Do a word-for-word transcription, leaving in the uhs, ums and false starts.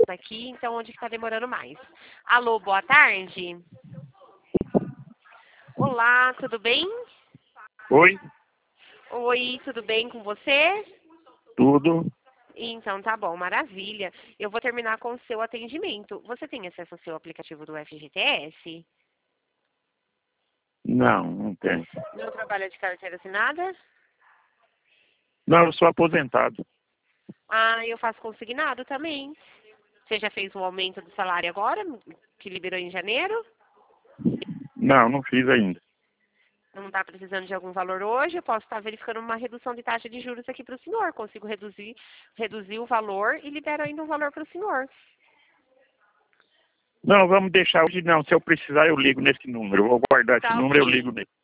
aqui, então onde que tá demorando mais? Alô, boa tarde. Olá, tudo bem? Oi, Oi, tudo bem com você? tudo? Então tá bom, maravilha. Eu vou terminar com o seu atendimento. Você tem acesso ao seu aplicativo do F G T S? Não, não tem. Não trabalha de carteira assinada? Não, eu sou aposentado. Ah, eu faço consignado também. Você já fez o aumento do salário agora, que liberou em janeiro? Não, não fiz ainda. Não está precisando de algum valor hoje? Eu posso estar verificando uma redução de taxa de juros aqui para o senhor. Consigo reduzir, reduzir o valor e libero ainda um valor para o senhor. Não, vamos deixar hoje não. Se eu precisar, eu ligo nesse número. Eu vou guardar esse Tá número, eu ok. ligo nele.